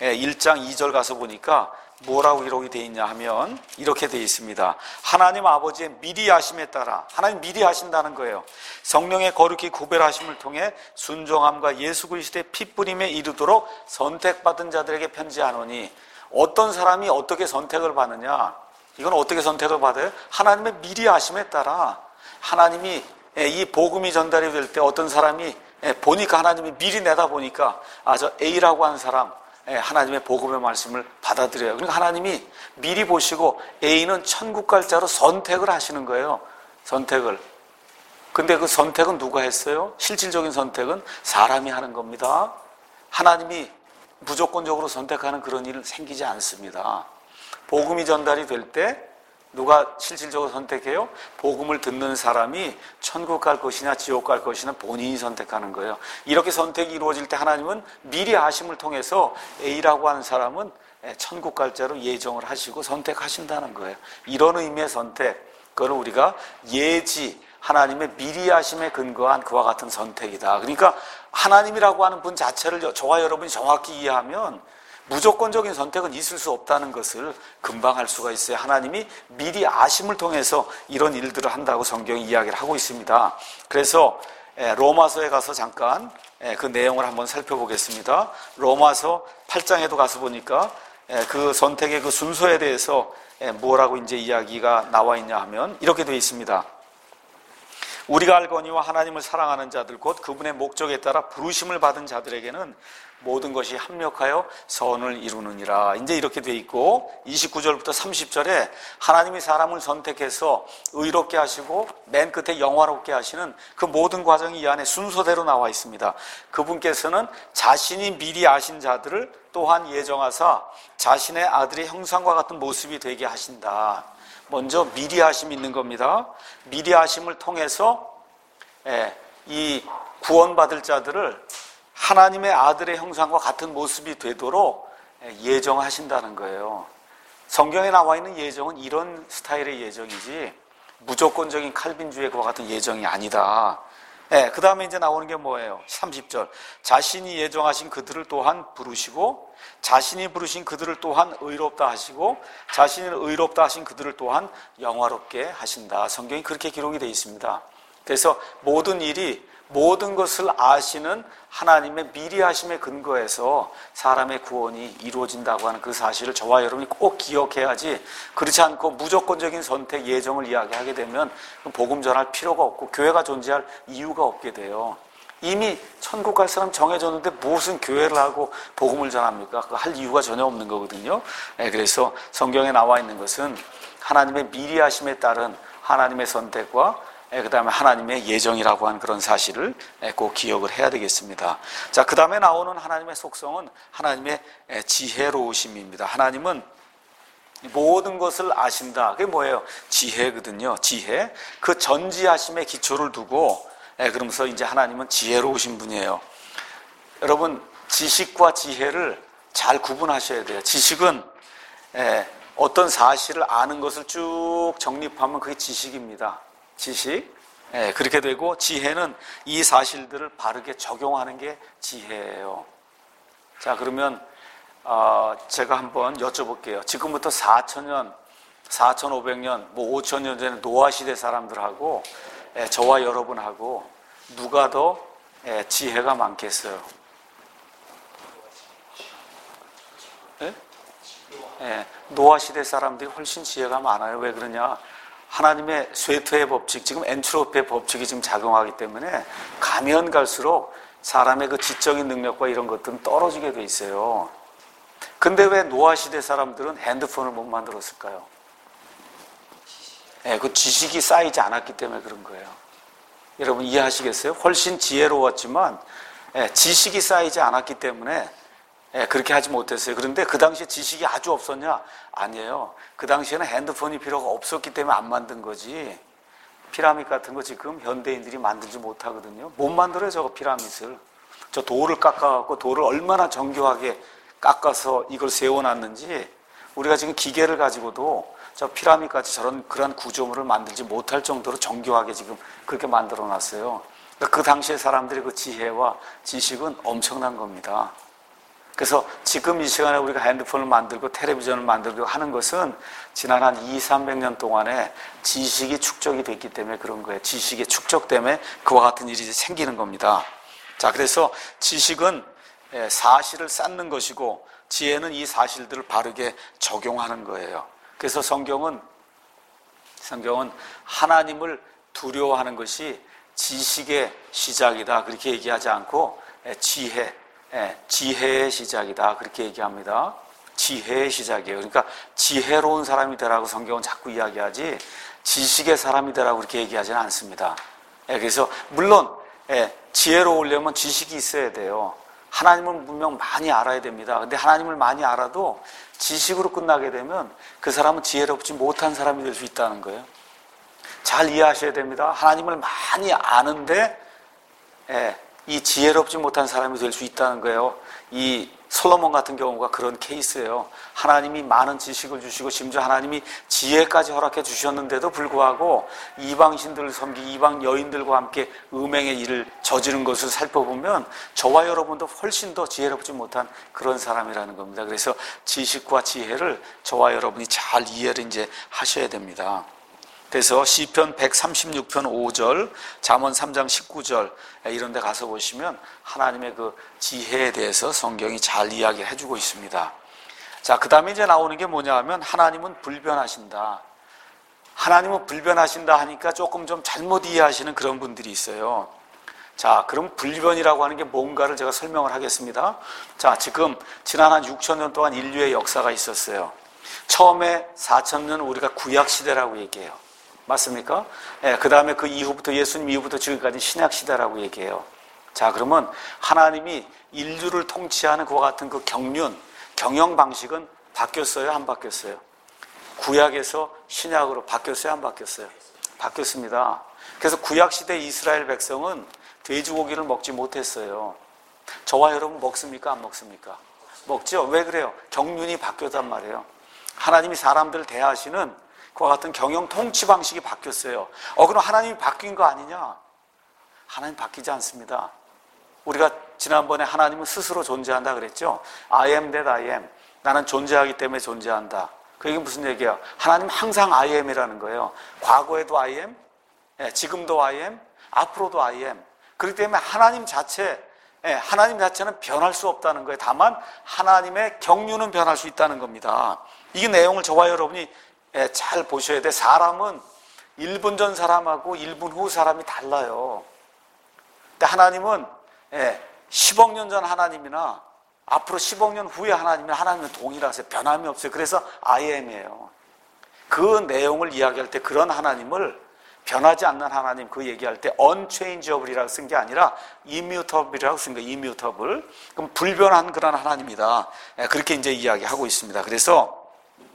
1장 2절 가서 보니까 뭐라고 기록이 되어 있냐 하면 이렇게 되어 있습니다. 하나님 아버지의 미리 하심에 따라, 하나님 미리 하신다는 거예요. 성령의 거룩히 구별하심을 통해 순종함과 예수 그리스도의 핏부림에 이르도록 선택받은 자들에게 편지하노니, 어떤 사람이 어떻게 선택을 받느냐, 이건 어떻게 선택을 받아요? 하나님의 미리 하심에 따라. 하나님이 이 복음이 전달이 될 때 어떤 사람이 보니까, 하나님이 미리 내다 보니까 저 A라고 하는 사람 하나님의 복음의 말씀을 받아들여요. 그러니까 하나님이 미리 보시고 A는 천국 갈 자로 선택을 하시는 거예요. 선택을. 근데 그 선택은 누가 했어요? 실질적인 선택은 사람이 하는 겁니다. 하나님이 무조건적으로 선택하는 그런 일은 생기지 않습니다. 복음이 전달이 될 때 누가 실질적으로 선택해요? 복음을 듣는 사람이 천국 갈 것이냐 지옥 갈 것이냐 본인이 선택하는 거예요. 이렇게 선택이 이루어질 때 하나님은 미리 아심을 통해서 A라고 하는 사람은 천국 갈 자로 예정을 하시고 선택하신다는 거예요. 이런 의미의 선택, 그거는 우리가 예지, 하나님의 미리 하심에 근거한 그와 같은 선택이다. 그러니까 하나님이라고 하는 분 자체를 저와 여러분이 정확히 이해하면 무조건적인 선택은 있을 수 없다는 것을 금방 알 수가 있어요. 하나님이 미리 아심을 통해서 이런 일들을 한다고 성경이 이야기를 하고 있습니다. 그래서 로마서에 가서 잠깐 그 내용을 한번 살펴보겠습니다. 로마서 8장에도 가서 보니까 그 선택의 그 순서에 대해서 뭐라고 이제 이야기가 나와 있냐 하면 이렇게 되어 있습니다. 우리가 알거니와 하나님을 사랑하는 자들 곧 그분의 목적에 따라 부르심을 받은 자들에게는 모든 것이 합력하여 선을 이루느니라. 이제 이렇게 돼 있고 29절부터 30절에 하나님이 사람을 선택해서 의롭게 하시고 맨 끝에 영화롭게 하시는 그 모든 과정이 이 안에 순서대로 나와 있습니다. 그분께서는 자신이 미리 아신 자들을 또한 예정하사 자신의 아들의 형상과 같은 모습이 되게 하신다. 먼저 미리 하심이 있는 겁니다. 미리 하심을 통해서 이 구원받을 자들을 하나님의 아들의 형상과 같은 모습이 되도록 예정하신다는 거예요. 성경에 나와 있는 예정은 이런 스타일의 예정이지 무조건적인 칼빈주의 그와 같은 예정이 아니다. 그 다음에 이제 나오는 게 뭐예요? 30절. 자신이 예정하신 그들을 또한 부르시고 자신이 부르신 그들을 또한 의롭다 하시고 자신이 의롭다 하신 그들을 또한 영화롭게 하신다. 성경이 그렇게 기록이 되어 있습니다. 그래서 모든 일이 모든 것을 아시는 하나님의 미리 하심에 근거해서 사람의 구원이 이루어진다고 하는 그 사실을 저와 여러분이 꼭 기억해야지, 그렇지 않고 무조건적인 선택 예정을 이야기하게 되면 복음 전할 필요가 없고 교회가 존재할 이유가 없게 돼요. 이미 천국 갈 사람 정해졌는데 무슨 교회를 하고 복음을 전합니까? 그거 할 이유가 전혀 없는 거거든요. 그래서 성경에 나와 있는 것은 하나님의 미리 하심에 따른 하나님의 선택과 그 다음에 하나님의 예정이라고 하는 그런 사실을 꼭 기억을 해야 되겠습니다. 자, 그 다음에 나오는 하나님의 속성은 하나님의 지혜로우심입니다. 하나님은 모든 것을 아신다. 그게 뭐예요? 지혜거든요. 지혜. 그 전지하심의 기초를 두고 그러면서 이제 하나님은 지혜로우신 분이에요. 여러분, 지식과 지혜를 잘 구분하셔야 돼요. 지식은 어떤 사실을 아는 것을 쭉 정립하면 그게 지식입니다. 지식. 그렇게 되고 지혜는 이 사실들을 바르게 적용하는 게 지혜예요. 자, 그러면 제가 한번 여쭤볼게요. 지금부터 4,000년, 4,500년, 5,000년 전에 노아 시대 사람들하고 저와 여러분하고 누가 더 지혜가 많겠어요? 노아 시대 사람들이 훨씬 지혜가 많아요. 왜 그러냐? 하나님의 쇠퇴의 법칙, 지금 엔트로피의 법칙이 지금 작용하기 때문에 가면 갈수록 사람의 그 지적인 능력과 이런 것들은 떨어지게 돼 있어요. 근데 왜 노아 시대 사람들은 핸드폰을 못 만들었을까요? 그 지식이 쌓이지 않았기 때문에 그런 거예요. 여러분 이해하시겠어요? 훨씬 지혜로웠지만 지식이 쌓이지 않았기 때문에 그렇게 하지 못했어요. 그런데 그 당시에 지식이 아주 없었냐? 아니에요. 그 당시에는 핸드폰이 필요가 없었기 때문에 안 만든 거지. 피라밋 같은 거 지금 현대인들이 만들지 못하거든요. 못 만들어요, 저거 피라밋을. 저 돌을 깎아갖고 돌을 얼마나 정교하게 깎아서 이걸 세워놨는지 우리가 지금 기계를 가지고도 저 피라밋같이 저런 그런 구조물을 만들지 못할 정도로 정교하게 지금 그렇게 만들어놨어요. 그러니까 그 당시에 사람들의 그 지혜와 지식은 엄청난 겁니다. 그래서 지금 이 시간에 우리가 핸드폰을 만들고 텔레비전을 만들고 하는 것은 지난 한 200~300년 동안에 지식이 축적이 됐기 때문에 그런 거예요. 지식의 축적 때문에 그와 같은 일이 생기는 겁니다. 자, 그래서 지식은 사실을 쌓는 것이고 지혜는 이 사실들을 바르게 적용하는 거예요. 그래서 성경은 하나님을 두려워하는 것이 지식의 시작이다 그렇게 얘기하지 않고 지혜의 시작이다 그렇게 얘기합니다. 지혜의 시작이에요. 그러니까 지혜로운 사람이 되라고 성경은 자꾸 이야기하지 지식의 사람이 되라고 그렇게 얘기하지는 않습니다. 그래서 물론 지혜로우려면 지식이 있어야 돼요. 하나님을 분명 많이 알아야 됩니다. 근데 하나님을 많이 알아도 지식으로 끝나게 되면 그 사람은 지혜롭지 못한 사람이 될 수 있다는 거예요. 잘 이해하셔야 됩니다. 하나님을 많이 아는데 이 지혜롭지 못한 사람이 될 수 있다는 거예요. 이 솔로몬 같은 경우가 그런 케이스예요. 하나님이 많은 지식을 주시고 심지어 하나님이 지혜까지 허락해 주셨는데도 불구하고 이방신들을 섬기고 이방 여인들과 함께 음행의 일을 저지른 것을 살펴보면 저와 여러분도 훨씬 더 지혜롭지 못한 그런 사람이라는 겁니다. 그래서 지식과 지혜를 저와 여러분이 잘 이해를 이제 하셔야 됩니다. 그래서 시편 136편 5절, 잠언 3장 19절 이런 데 가서 보시면 하나님의 그 지혜에 대해서 성경이 잘 이야기를 해주고 있습니다. 자, 그 다음에 이제 나오는 게 뭐냐 하면 하나님은 불변하신다. 하나님은 불변하신다 하니까 조금 좀 잘못 이해하시는 그런 분들이 있어요. 자, 그럼 불변이라고 하는 게 뭔가를 제가 설명을 하겠습니다. 자, 지금 지난 한 6,000년 동안 인류의 역사가 있었어요. 처음에 4,000년 우리가 구약시대라고 얘기해요. 맞습니까? 그 다음에 그 이후부터 예수님 이후부터 지금까지 신약시대라고 얘기해요. 자, 그러면 하나님이 인류를 통치하는 그와 같은 그 경영 방식은 바뀌었어요? 안 바뀌었어요? 구약에서 신약으로 바뀌었어요? 안 바뀌었어요? 바뀌었습니다. 그래서 구약시대 이스라엘 백성은 돼지고기를 먹지 못했어요. 저와 여러분 먹습니까? 안 먹습니까? 먹죠? 왜 그래요? 경륜이 바뀌었단 말이에요. 하나님이 사람들을 대하시는 그와 같은 경영 통치 방식이 바뀌었어요. 그럼 하나님이 바뀐 거 아니냐? 하나님 바뀌지 않습니다. 우리가 지난번에 하나님은 스스로 존재한다 그랬죠? I am that I am. 나는 존재하기 때문에 존재한다. 그게 무슨 얘기야? 하나님 항상 I am이라는 거예요. 과거에도 I am, 지금도 I am, 앞으로도 I am. 그렇기 때문에 하나님 자체는 변할 수 없다는 거예요. 다만 하나님의 경륜은 변할 수 있다는 겁니다. 이 내용을 저와 여러분이 잘 보셔야 돼. 사람은 1분 전 사람하고 1분 후 사람이 달라요. 근데 하나님은 10억 년 전 하나님이나 앞으로 10억 년 후에 하나님은 동일하세요. 변함이 없어요. 그래서 I am이에요. 그 내용을 이야기할 때 그런 하나님을 변하지 않는 하나님 그 얘기할 때 unchangeable이라고 쓴 게 아니라 immutable이라고 쓴 거예요. immutable. 그럼 불변한 그런 하나님이다. 그렇게 이제 이야기하고 있습니다. 그래서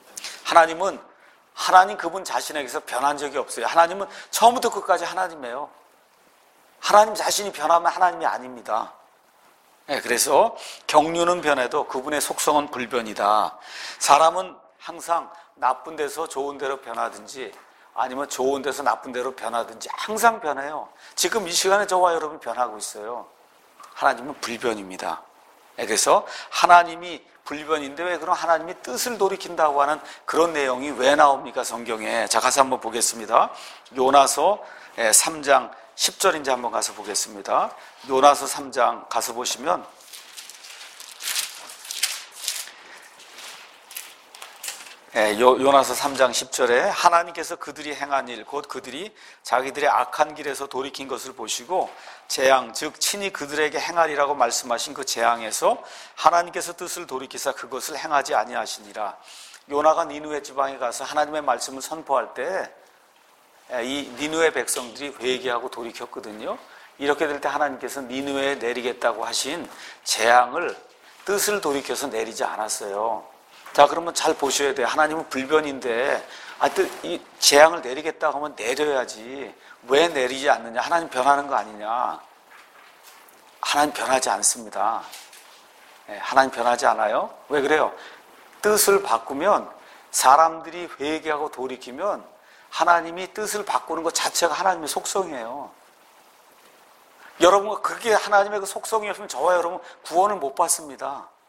하나님 그분 자신에게서 변한 적이 없어요. 하나님은 처음부터 끝까지 하나님이에요. 하나님 자신이 변하면 하나님이 아닙니다. 그래서 경륜은 변해도 그분의 속성은 불변이다. 사람은 항상 나쁜 데서 좋은 데로 변하든지 아니면 좋은 데서 나쁜 데로 변하든지 항상 변해요. 지금 이 시간에 저와 여러분이 변하고 있어요. 하나님은 불변입니다. 그래서 하나님이 불변인데 왜 그럼 하나님이 뜻을 돌이킨다고 하는 그런 내용이 왜 나옵니까? 성경에. 자, 가서 한번 보겠습니다. 요나서 3장 10절인지 한번 가서 보겠습니다. 요나서 3장 가서 보시면 요나서 3장 10절에 하나님께서 그들이 행한 일, 곧 그들이 자기들의 악한 길에서 돌이킨 것을 보시고 재앙, 즉 친히 그들에게 행하리라고 말씀하신 그 재앙에서 하나님께서 뜻을 돌이키사 그것을 행하지 아니하시니라. 요나가 니느웨 지방에 가서 하나님의 말씀을 선포할 때 이 니느웨 백성들이 회개하고 돌이켰거든요. 이렇게 될 때 하나님께서 니느웨에 내리겠다고 하신 재앙을 뜻을 돌이켜서 내리지 않았어요. 자, 그러면 잘 보셔야 돼요. 하나님은 불변인데 이 재앙을 내리겠다고 하면 내려야지. 왜 내리지 않느냐? 하나님 변하는 거 아니냐? 하나님 변하지 않습니다. 하나님 변하지 않아요. 왜 그래요? 뜻을 바꾸면 사람들이 회개하고 돌이키면 하나님이 뜻을 바꾸는 것 자체가 하나님의 속성이에요. 여러분과 그게 하나님의 그 속성이었으면 저와 여러분 구원을 못 받습니다.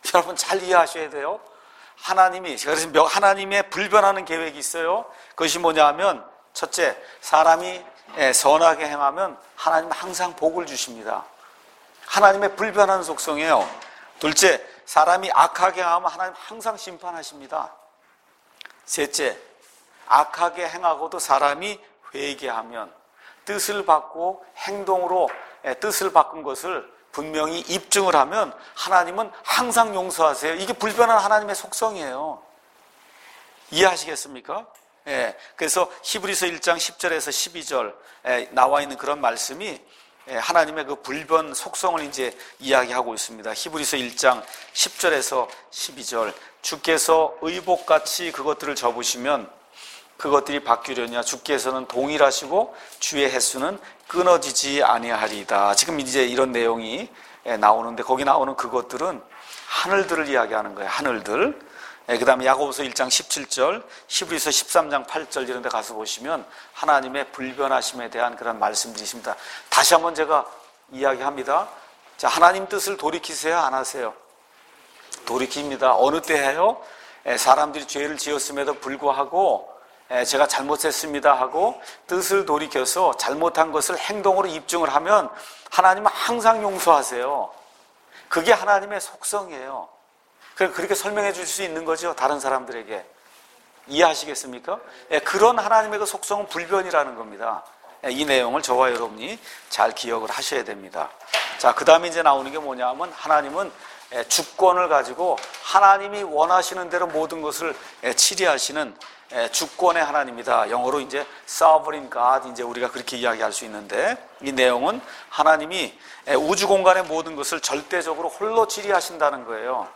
여러분 잘 이해하셔야 돼요. 그래서 하나님의 불변하는 계획이 있어요. 그것이 뭐냐 하면, 첫째, 사람이 선하게 행하면 하나님은 항상 복을 주십니다. 하나님의 불변하는 속성이에요. 둘째, 사람이 악하게 행하면 하나님 항상 심판하십니다. 셋째, 악하게 행하고도 사람이 회개하면, 뜻을 바꾸고 행동으로 뜻을 바꾼 것을 분명히 입증을 하면 하나님은 항상 용서하세요. 이게 불변한 하나님의 속성이에요. 이해하시겠습니까? 그래서 히브리서 1장 10절에서 12절 나와 있는 그런 말씀이 하나님의 그 불변 속성을 이제 이야기하고 있습니다. 히브리서 1장 10절에서 12절. 주께서 의복같이 그것들을 접으시면 그것들이 바뀌려냐. 주께서는 동일하시고 주의 횟수는 끊어지지 아니하리이다. 지금 이제 이런 내용이 나오는데, 거기 나오는 그것들은 하늘들을 이야기하는 거예요. 하늘들. 그 다음에 야고보서 1장 17절, 히브리서 13장 8절 이런 데 가서 보시면 하나님의 불변하심에 대한 그런 말씀들이 있습니다. 다시 한번 제가 이야기합니다. 자, 하나님 뜻을 돌이키세요? 안 하세요? 돌이킵니다. 어느 때 해요? 사람들이 죄를 지었음에도 불구하고 제가 잘못했습니다 하고 뜻을 돌이켜서 잘못한 것을 행동으로 입증을 하면 하나님은 항상 용서하세요. 그게 하나님의 속성이에요. 그렇게 설명해 줄 수 있는 거죠, 다른 사람들에게. 이해하시겠습니까? 그런 하나님의 그 속성은 불변이라는 겁니다. 이 내용을 저와 여러분이 잘 기억을 하셔야 됩니다. 자, 그 다음에 이제 나오는 게 뭐냐 하면, 하나님은 주권을 가지고 하나님이 원하시는 대로 모든 것을 치리하시는 주권의 하나님이다. 영어로 이제 sovereign God, 이제 우리가 그렇게 이야기할 수 있는데, 이 내용은 하나님이 우주 공간의 모든 것을 절대적으로 홀로 치리하신다는 거예요.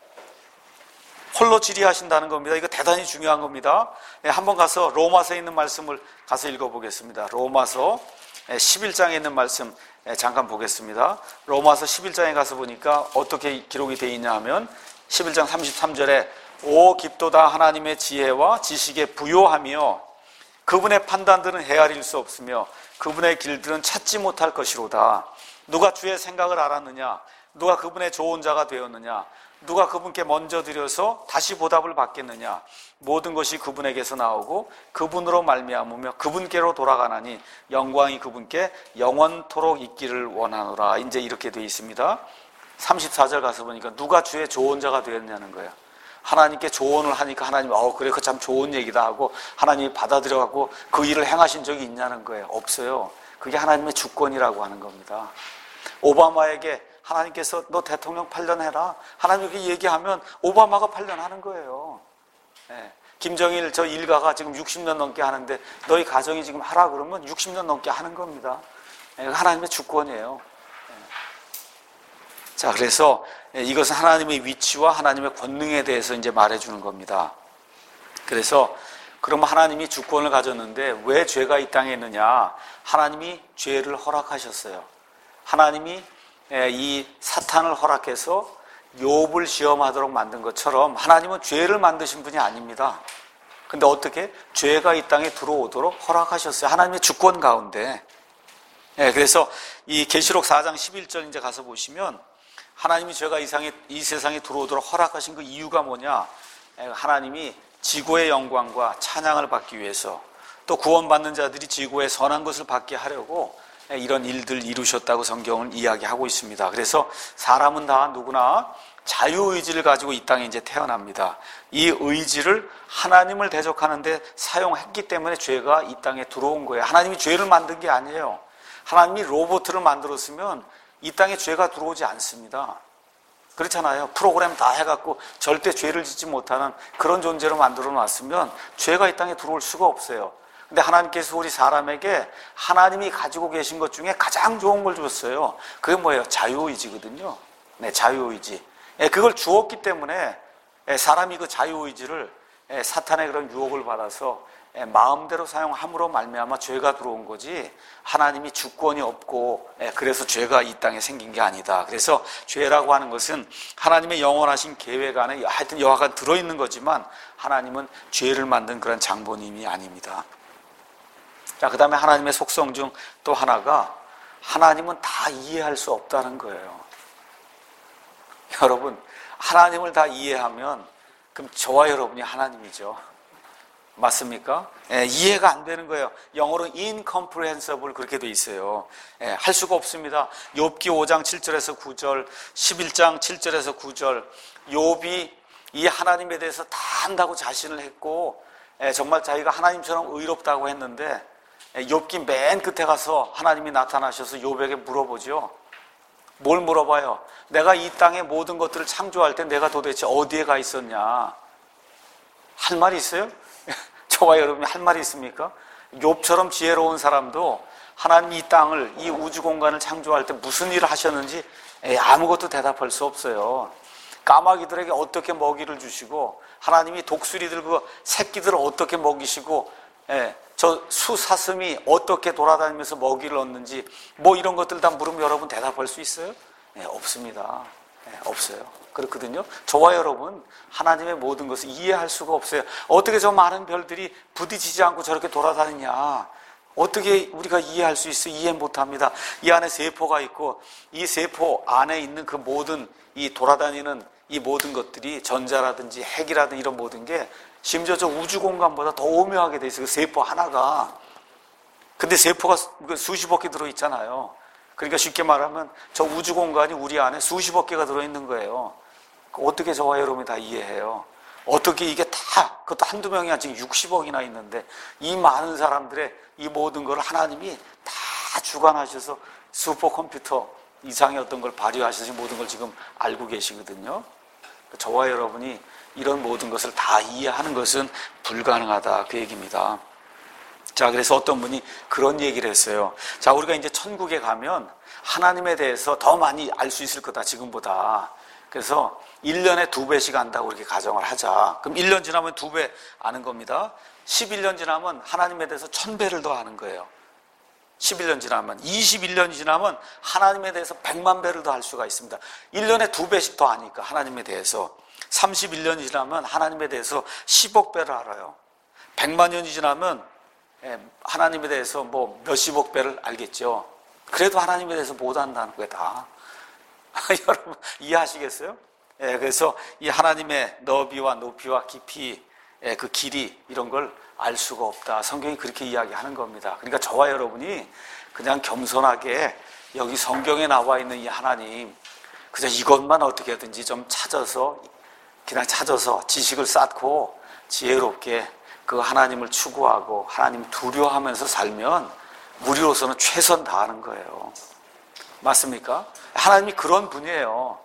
홀로 지리하신다는 겁니다. 이거 대단히 중요한 겁니다. 한번 가서 로마서에 있는 말씀을 가서 읽어보겠습니다. 로마서 11장에 있는 말씀 잠깐 보겠습니다. 로마서 11장에 가서 보니까 어떻게 기록이 되어 있냐 하면, 11장 33절에 오 깊도다 하나님의 지혜와 지식에 부요하며 그분의 판단들은 헤아릴 수 없으며 그분의 길들은 찾지 못할 것이로다. 누가 주의 생각을 알았느냐? 누가 그분의 좋은 자가 되었느냐? 누가 그분께 먼저 드려서 다시 보답을 받겠느냐? 모든 것이 그분에게서 나오고 그분으로 말미암으며 그분께로 돌아가나니 영광이 그분께 영원토록 있기를 원하노라. 이제 이렇게 되어 있습니다. 34절 가서 보니까 누가 주의 좋은 자가 되었냐는 거예요. 하나님께 조언을 하니까 하나님이 그래, 그 참 좋은 얘기다 하고 하나님이 받아들여갖고 그 일을 행하신 적이 있냐는 거예요. 없어요. 그게 하나님의 주권이라고 하는 겁니다. 오바마에게 하나님께서 너 대통령 8년 해라, 하나님 이렇게 얘기하면 오바마가 8년 하는 거예요. 김정일 저 일가가 지금 60년 넘게 하는데 너희 가정이 지금 하라 그러면 60년 넘게 하는 겁니다. 하나님의 주권이에요. 자, 그래서 이것은 하나님의 위치와 하나님의 권능에 대해서 이제 말해주는 겁니다. 그래서 그러면 하나님이 주권을 가졌는데 왜 죄가 이 땅에 있느냐? 하나님이 죄를 허락하셨어요. 하나님이 이 사탄을 허락해서 욥을 시험하도록 만든 것처럼 하나님은 죄를 만드신 분이 아닙니다. 근데 어떻게? 죄가 이 땅에 들어오도록 허락하셨어요. 하나님의 주권 가운데. 그래서 이 계시록 4장 11절 이제 가서 보시면 하나님이 죄가 이 세상에 들어오도록 허락하신 그 이유가 뭐냐? 하나님이 지구의 영광과 찬양을 받기 위해서, 또 구원받는 자들이 지구의 선한 것을 받게 하려고 이런 일들 이루셨다고 성경은 이야기하고 있습니다. 그래서 사람은 다 누구나 자유의지를 가지고 이 땅에 이제 태어납니다. 이 의지를 하나님을 대적하는데 사용했기 때문에 죄가 이 땅에 들어온 거예요. 하나님이 죄를 만든 게 아니에요. 하나님이 로봇을 만들었으면 이 땅에 죄가 들어오지 않습니다. 그렇잖아요. 프로그램 다 해갖고 절대 죄를 짓지 못하는 그런 존재로 만들어 놨으면 죄가 이 땅에 들어올 수가 없어요. 근데 하나님께서 우리 사람에게 하나님이 가지고 계신 것 중에 가장 좋은 걸 줬어요. 그게 뭐예요? 자유의지거든요. 네, 자유의지. 그걸 주었기 때문에 사람이 그 자유의지를 사탄의 그런 유혹을 받아서 마음대로 사용함으로 말미암아 죄가 들어온 거지, 하나님이 주권이 없고 그래서 죄가 이 땅에 생긴 게 아니다. 그래서 죄라고 하는 것은 하나님의 영원하신 계획 안에 하여튼 여하간 들어있는 거지만 하나님은 죄를 만든 그런 장본인이 아닙니다. 자, 그 다음에 하나님의 속성 중 또 하나가 하나님은 다 이해할 수 없다는 거예요. 여러분, 하나님을 다 이해하면 그럼 저와 여러분이 하나님이죠. 맞습니까? 이해가 안 되는 거예요. 영어로 incomprehensible 그렇게 돼 있어요. 할 수가 없습니다. 욥기 5장 7절에서 9절, 11장 7절에서 9절, 욥이 이 하나님에 대해서 다 안다고 자신을 했고 정말 자기가 하나님처럼 의롭다고 했는데 욥기 맨 끝에 가서 하나님이 나타나셔서 욥에게 물어보죠. 뭘 물어봐요? 내가 이 땅의 모든 것들을 창조할 때 내가 도대체 어디에 가 있었냐? 할 말이 있어요? 저와 여러분이 할 말이 있습니까? 욥처럼 지혜로운 사람도 하나님이 이 땅을, 이 우주 공간을 창조할 때 무슨 일을 하셨는지 아무것도 대답할 수 없어요. 까마귀들에게 어떻게 먹이를 주시고 하나님이 독수리들 그 새끼들을 어떻게 먹이시고 저 수사슴이 어떻게 돌아다니면서 먹이를 얻는지 뭐 이런 것들 다 물으면 여러분 대답할 수 있어요? 없습니다. 없어요. 그렇거든요. 저와 여러분 하나님의 모든 것을 이해할 수가 없어요. 어떻게 저 많은 별들이 부딪히지 않고 저렇게 돌아다니냐? 어떻게 우리가 이해할 수 있어요? 이해 못합니다. 이 안에 세포가 있고 이 세포 안에 있는 그 모든 이 돌아다니는 이 모든 것들이 전자라든지 핵이라든지 이런 모든 게 심지어 저 우주 공간보다 더 오묘하게 돼 있어요. 그 세포 하나가. 근데 세포가 수십억 개 들어있잖아요. 그러니까 쉽게 말하면 저 우주 공간이 우리 안에 수십억 개가 들어있는 거예요. 어떻게 저와 여러분이 다 이해해요? 어떻게 이게 다, 그것도 한두 명이 아니라 지금 60억이나 있는데 이 많은 사람들의 이 모든 걸 하나님이 다 주관하셔서 슈퍼컴퓨터 이상의 어떤 걸 발휘하셔서 모든 걸 지금 알고 계시거든요. 저와 여러분이 이런 모든 것을 다 이해하는 것은 불가능하다 그 얘기입니다. 자, 그래서 어떤 분이 그런 얘기를 했어요. 자, 우리가 이제 천국에 가면 하나님에 대해서 더 많이 알 수 있을 거다 지금보다. 그래서 1년에 2배씩 안다고 이렇게 가정을 하자. 그럼 1년 지나면 2배 아는 겁니다. 11년 지나면 하나님에 대해서 1000배를 더 아는 거예요. 11년 지나면 21년이 지나면 하나님에 대해서 100만 배를 더 알 수가 있습니다. 1년에 2배씩 더 아니까 하나님에 대해서. 31년이 지나면 하나님에 대해서 10억 배를 알아요. 100만 년이 지나면 하나님에 대해서 뭐 몇십억 배를 알겠죠. 그래도 하나님에 대해서 못 안다는 거예요, 다. 여러분 이해하시겠어요? 그래서 이 하나님의 너비와 높이와 깊이, 그 길이 이런 걸 알 수가 없다. 성경이 그렇게 이야기하는 겁니다. 그러니까 저와 여러분이 그냥 겸손하게 여기 성경에 나와 있는 이 하나님, 그저 이것만 어떻게든지 좀 찾아서 그냥 지식을 쌓고 지혜롭게 그 하나님을 추구하고 하나님 두려워하면서 살면 우리로서는 최선 다하는 거예요. 맞습니까? 하나님이 그런 분이에요.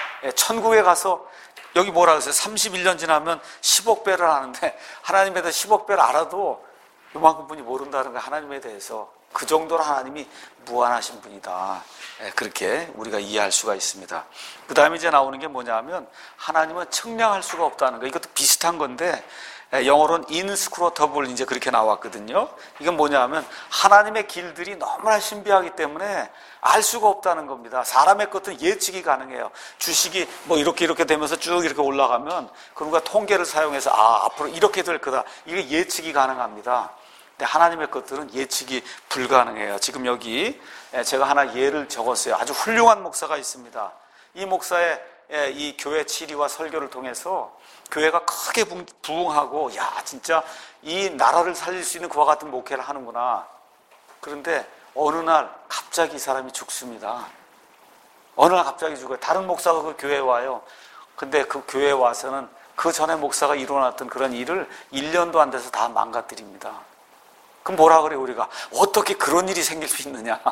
천국에 가서 여기 뭐라 그랬어요? 31년 지나면 10억 배를 아는데 하나님에 대해서 10억 배를 알아도 요만큼 분이 모른다는 거예요. 하나님에 대해서. 그 정도로 하나님이 무한하신 분이다. 그렇게 우리가 이해할 수가 있습니다. 그 다음에 이제 나오는 게 뭐냐면 하나님은 측량할 수가 없다는 거. 이것도 비슷한 건데 영어로는 inscrutable 이제 그렇게 나왔거든요. 이건 뭐냐면 하나님의 길들이 너무나 신비하기 때문에 알 수가 없다는 겁니다. 사람의 것은 예측이 가능해요. 주식이 뭐 이렇게 되면서 쭉 이렇게 올라가면 그런가 통계를 사용해서 앞으로 이렇게 될 거다. 이게 예측이 가능합니다. 근데 하나님의 것들은 예측이 불가능해요. 지금 여기 제가 하나 예를 적었어요. 아주 훌륭한 목사가 있습니다. 이 목사의 이 교회 치리와 설교를 통해서 교회가 크게 부흥하고 진짜 이 나라를 살릴 수 있는 그와 같은 목회를 하는구나. 그런데 어느 날 갑자기 이 사람이 죽습니다. 어느 날 갑자기 죽어요. 다른 목사가 그 교회에 와요. 근데 그 교회에 와서는 그 전에 목사가 이뤄놨던 그런 일을 1년도 안 돼서 다 망가뜨립니다. 그럼 뭐라 그래요 우리가? 어떻게 그런 일이 생길 수 있느냐.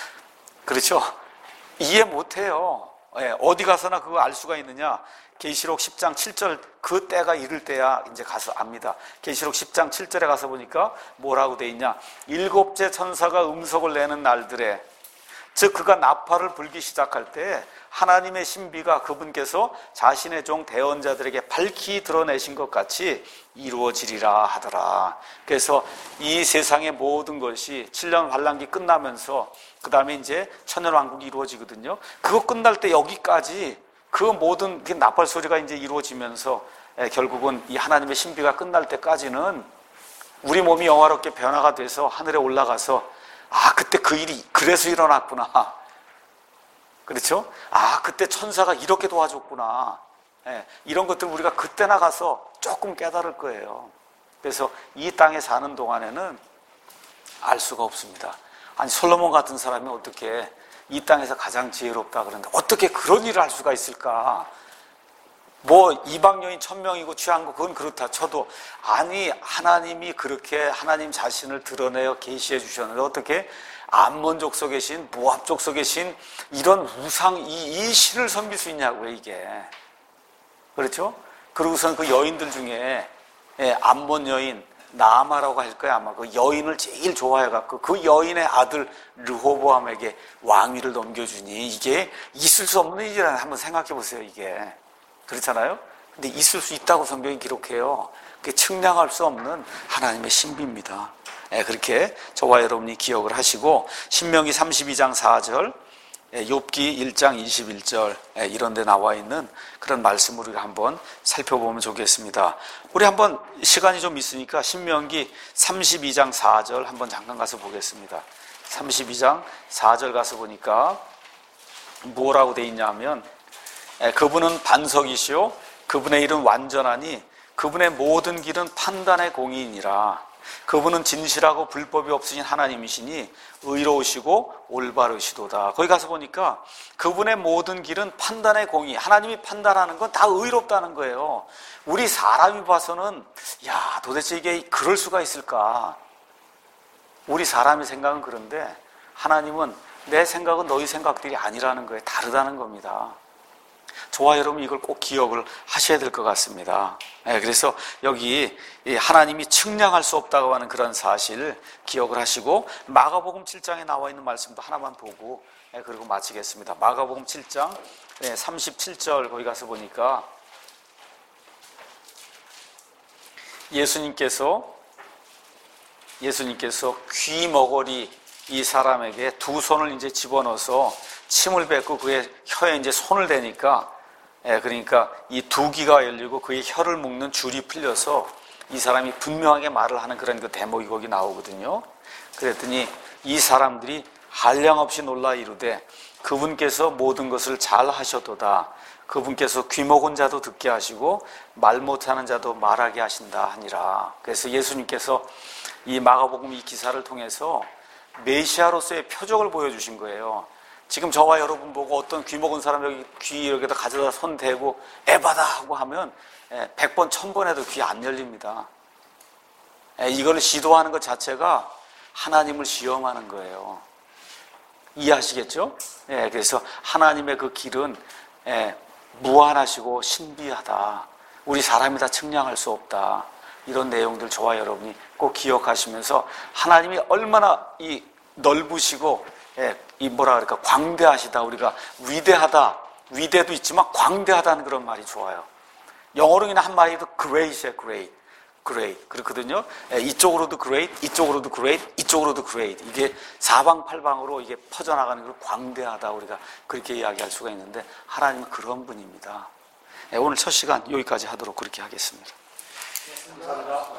그렇죠? 이해 못해요. 어디 가서나 그거 알 수가 있느냐. 계시록 10장 7절 그 때가 이를 때야 이제 가서 압니다. 계시록 10장 7절에 가서 보니까 뭐라고 돼 있냐. 7째 천사가 음성을 내는 날들에, 즉 그가 나팔을 불기 시작할 때 하나님의 신비가 그분께서 자신의 종 대언자들에게 밝히 드러내신 것 같이 이루어지리라 하더라. 그래서 이 세상의 모든 것이 7년 환란기 끝나면서 그 다음에 이제 천년왕국이 이루어지거든요. 그거 끝날 때 여기까지 그 모든 나팔 소리가 이제 이루어지면서 결국은 이 하나님의 신비가 끝날 때까지는 우리 몸이 영화롭게 변화가 돼서 하늘에 올라가서 그때 그 일이 그래서 일어났구나. 그렇죠? 그때 천사가 이렇게 도와줬구나. 이런 것들 우리가 그때 나가서 조금 깨달을 거예요. 그래서 이 땅에 사는 동안에는 알 수가 없습니다. 아니 솔로몬 같은 사람이 어떻게 이 땅에서 가장 지혜롭다 그러는데 어떻게 그런 일을 할 수가 있을까? 뭐 이방 여인 1000명이고 취한 거 그건 그렇다 쳐도 아니 하나님이 그렇게 하나님 자신을 드러내어 계시해 주셨는데 어떻게 암몬 족속에 계신 모압 족속에 계신 이런 우상 이 신을 섬길 수 있냐고요 이게. 그렇죠? 그리고선 그 여인들 중에 암몬 여인 나아마라고 할 거야 아마 그 여인을 제일 좋아해갖고 그 여인의 아들 르호보암에게 왕위를 넘겨주니 이게 있을 수 없는 일이라는 한번 생각해 보세요 이게. 그렇잖아요? 근데 있을 수 있다고 성경이 기록해요. 그게 측량할 수 없는 하나님의 신비입니다. 그렇게 저와 여러분이 기억을 하시고 신명기 32장 4절 욥기 1장 21절 이런 데 나와 있는 그런 말씀을 우리가 한번 살펴보면 좋겠습니다. 우리 한번 시간이 좀 있으니까 신명기 32장 4절 한번 잠깐 가서 보겠습니다. 32장 4절 가서 보니까 뭐라고 돼 있냐면 그분은 반석이시오 그분의 일은 완전하니 그분의 모든 길은 판단의 공의이니라. 그분은 진실하고 불법이 없으신 하나님이시니 의로우시고 올바르시도다. 거기 가서 보니까 그분의 모든 길은 판단의 공의. 하나님이 판단하는 건 다 의롭다는 거예요. 우리 사람이 봐서는 야 도대체 이게 그럴 수가 있을까? 우리 사람의 생각은 그런데 하나님은 내 생각은 너희 생각들이 아니라는 거예요. 다르다는 겁니다. 저와 여러분 이걸 꼭 기억을 하셔야 될 것 같습니다. 그래서 여기 하나님이 측량할 수 없다고 하는 그런 사실 기억을 하시고 마가복음 7장에 나와 있는 말씀도 하나만 보고 그리고 마치겠습니다. 마가복음 7장 37절 거기 가서 보니까 예수님께서 귀머거리 이 사람에게 두 손을 이제 집어넣어서 침을 뱉고 그의 혀에 이제 손을 대니까 그러니까 이 두 귀가 열리고 그의 혀를 묶는 줄이 풀려서 이 사람이 분명하게 말을 하는 그런 그 대목이 거기 나오거든요. 그랬더니 이 사람들이 한량없이 놀라 이르되 그분께서 모든 것을 잘 하셔도다. 그분께서 귀 먹은 자도 듣게 하시고 말 못하는 자도 말하게 하신다 하니라. 그래서 예수님께서 이 마가복음 이 기사를 통해서 메시아로서의 표적을 보여주신 거예요. 지금 저와 여러분 보고 어떤 귀 먹은 사람 여기 귀 여기다 가져다 손 대고 에바다 하고 하면 100번 1000번 해도 귀 안 열립니다. 이걸 시도하는 것 자체가 하나님을 시험하는 거예요. 이해하시겠죠? 그래서 하나님의 그 길은 무한하시고 신비하다. 우리 사람이 다 측량할 수 없다. 이런 내용들 저와 여러분이 꼭 기억하시면서 하나님이 얼마나 이 넓으시고 이 뭐라 그럴까 광대하시다. 우리가 위대하다. 위대도 있지만 광대하다는 그런 말이 좋아요. 영어로 그냥 한 마디도 great이에요. great 그렇거든요. 이쪽으로도 great, 이쪽으로도 great, 이쪽으로도 great. 이게 사방팔방으로 이게 퍼져나가는 걸 광대하다. 우리가 그렇게 이야기할 수가 있는데 하나님은 그런 분입니다. 오늘 첫 시간 여기까지 하도록 그렇게 하겠습니다. 감사합니다.